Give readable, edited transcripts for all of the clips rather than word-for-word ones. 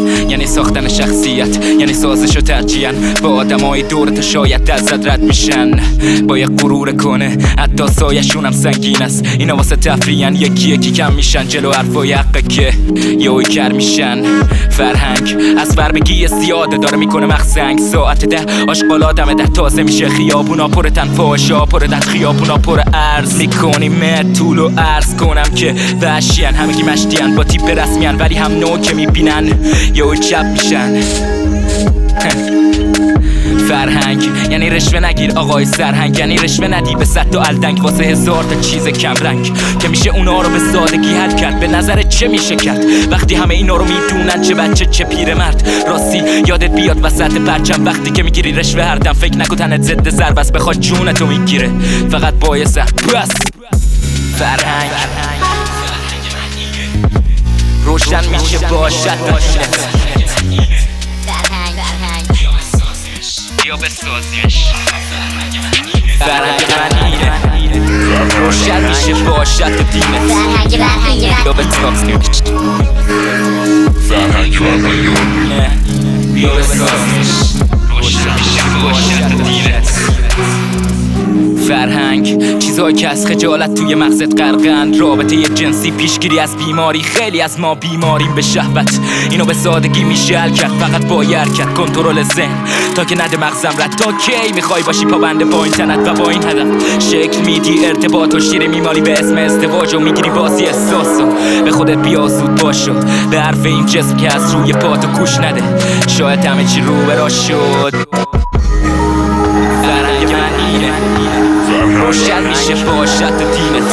یعنی ساختن شخصیت، یعنی سازش و ترجیحاً با آدمای دورت شاید دست رد میشن. با یه غرور کنه حتی سایشون هم سنگین است. اینا واسه تفریحن، یکی یکی کم میشن جلو حرفای حقه که یهویی کر میشن. فرهنگ از فربگی زیاده داره میکنه مخزنگ. ساعت 10 آشغالا دم 10 تازه میشه خیابونا پر تنفاشا، پر دت خیابونا پر ارز میکنیم. طول و عرض کنم که وحشیان، همگی مشتیان با تیپ رسمیان، ولی هم نو که میبینن یهویی چپ میشن. فرهنگ یعنی رشوه نگیر آقای سرهنگ، یعنی رشوه ندی به 100 تا الدنگ واسه 1000 تا چیز کم رنگ که میشه اونا رو به سادگی حل کرد. به نظر چه میشه کرد وقتی همه اینا رو میدونن؟ چه بچه چه پیرمرد. راستی یادت بیاد وسط پرچم وقتی که میگیری رشوه هر دم فکر نکن تنت ضد ضرب است، بخواد جونتو میگیره فقط با یه سر بس. فرهنگ روشن میشه باشد بیا بسازیمش. فرهنگ من اینه، روشن میشه باشد دینت. بیا بسازیمش. فرهنگ من اینه، بیا بسازیمش. روشن میشه باشد دینت. فرهنگ چیزایی که از خجالت توی مغزت غرقن. رابطه جنسی، پیشگیری از بیماری. خیلی از ما بیماریم به شهوت، اینو به سادگی میشه حل کرد فقط با یه حرکت. کنترل ذهن تا که نده مغزم رد. تا کی میخوای باشی پابند با اینترنت و با این هدف شکل میدی ارتباط و شیر میمالی به اسم ازدواج و میگیری بازی احساسو. به خودت بیا زود باشو به حرف این جسم که از روی پاتو گوش نده، شاید همه چی رو برا شد. فرهنگ من اینه، روشن میشه باشد دینت.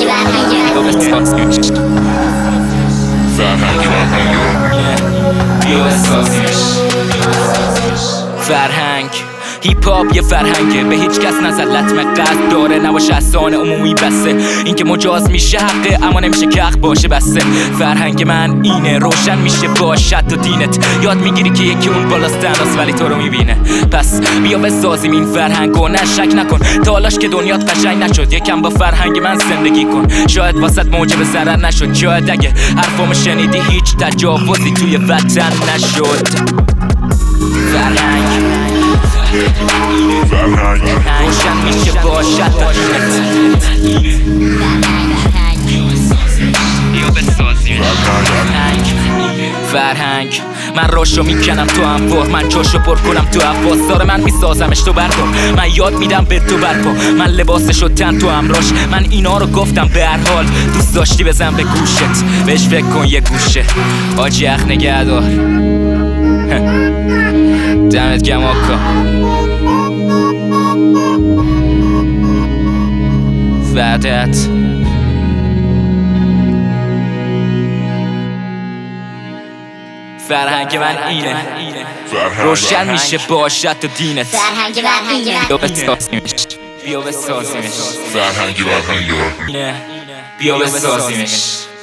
فرهنگ هیپ هاپ یه فرهنگه، به هیچ کس نزد لطمه قصد داره، نباشه احسان عمومی بسه. این که مجاز میشه حقه اما نمیشه که حق باشه بسه. فرهنگ من اینه، روشن میشه باشد و دینت. یاد میگیری که یکی اون بالاست تناس ولی تو رو میبینه. پس بیا بسازیم این فرهنگو، نه شک نکن تا حالاش که دنیات قشنگ نشد. یکم با فرهنگ من زندگی کن، شاید واسط موجب ضرر نشد. شاید اگه حرفامو شنیدی هیچ تجاوزی توی وطن نشد. فرهنگ روشن میشه باشد فرهنگ من راشو میکنم تو انوار، من جاشو پر کنم تو حواس. داره من میسازمش تو بردار، من یاد میدم به تو برپا. من لباسشو تن تو امراش، من اینا رو گفتم به هر حال. دوست داشتی بزن به گوشت، بهش فکر کن یه گوشه. آجی اخ نگهدار دمت گم آقا. وعدت فرهنگ من اینه، روشن میشه باشد و دینت. فرهنگ من اینه، بیا بسازیمش. بیا بسازیمش. فرهنگ من اینه، بیا بسازیمش.